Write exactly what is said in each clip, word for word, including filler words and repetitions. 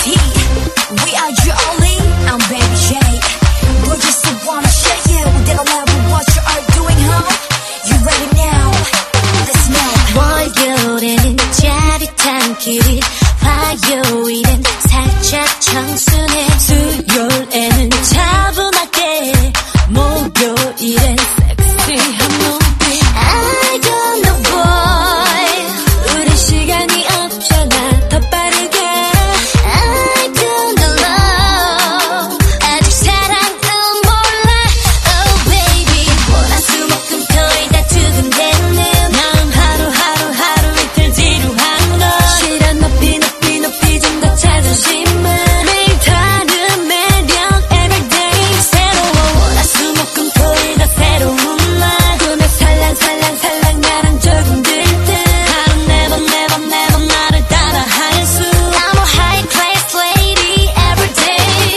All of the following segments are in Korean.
T. We are you only. I'm Baby J. We just wanna share you. They don't know what you are doing, huh? You ready now? Let's know. 월요일에는 짜릿한 길이, 화요일엔 살짝 청순해, 수요일에는 차분하게, 목요일엔 섹시한 눈빛. I don't know boy, 우리 시간이 없잖아, 더 빠르게. I don't know love, 아직 사랑은 몰라. Oh baby, 월화수목금토일 다 두근대는 마음 하루하루 하루 이틀 지루한 것. 실현 높이 높이 높이 좀 더 자존심을. 매일 다른 매력 everyday 새로워. 월화수목금토일 다 새로운 날. 꿈에 살랑살랑살랑 나랑 조금 들듯. 하루 매번 매번 매번 나를 따라할 수. I'm a high class lady everyday.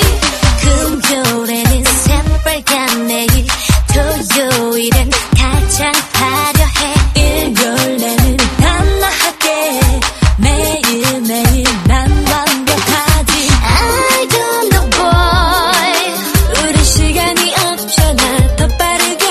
금요일에는 새빨간 내일, 토요일엔 가장 화려해, 일요일에는 단아하게, 매일매일 난 완벽하지. I don't know boy, 우리 시간이 없잖아, 더 빠르게.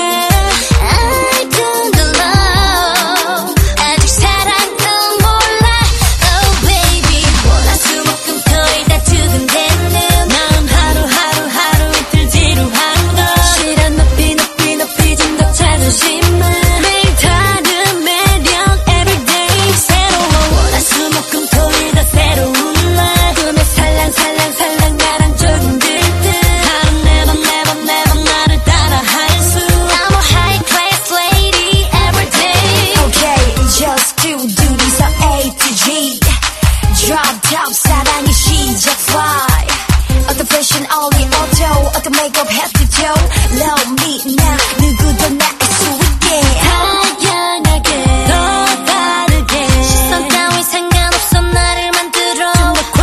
I don't know love, 아직 사랑은 몰라. Oh baby, 월화수목금토일 다 두근대는 마음 하루하루 하루 이틀 지루한 것. 실현 높이 높이 높이 좀 더 자존심을. 매일 다른 매력 everyday 새로워. 월화수목금토일 다 새로운 날. 꿈에 살랑살랑살랑 나랑 조금 들듯. 하루 매번 매번 매번 나를 따라할 수. I'm a high class lady everyday. Okay, just to do this A to G. Drop top 사랑의 시작 fly. 어떤 fashion only auto, 어떤 makeup head to toe. Love me 나 누구도 나을 수 있게. 당연하게, 더 다르게, 시선 따윈 상관없어 나를 만들어. 좀 더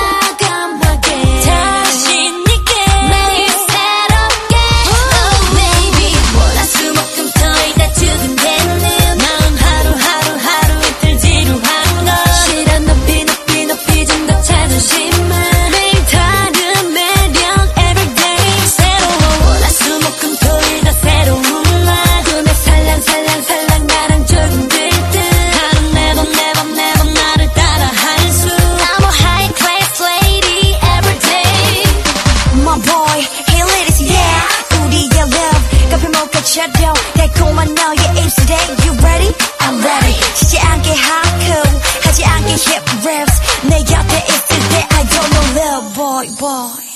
과감하게, 자신 있게, 매일 새롭게. Oh baby, 월화수목금토일 다 두근대는 마음 하루하루 하루 이틀 지루한 것. 실현 높이 높이 높이 좀 더 자존심을. 매일 다른 매력 everyday 새로워. 월화수목금토일 다 새로운 날. 꿈에 살랑살랑살랑 나랑 조금 들듯. 하루 매번 매번 매번 나를 따라할 수. I'm a high class lady everyday. My boy, hey ladies, yeah. 우리의 love 카페 모카처럼 달콤한 너의 입술에. You ready? I'm ready. 쉬지 않게 하고 하지 않게 hip raps. 내 곁에 있을 때 I don't know love boy boy.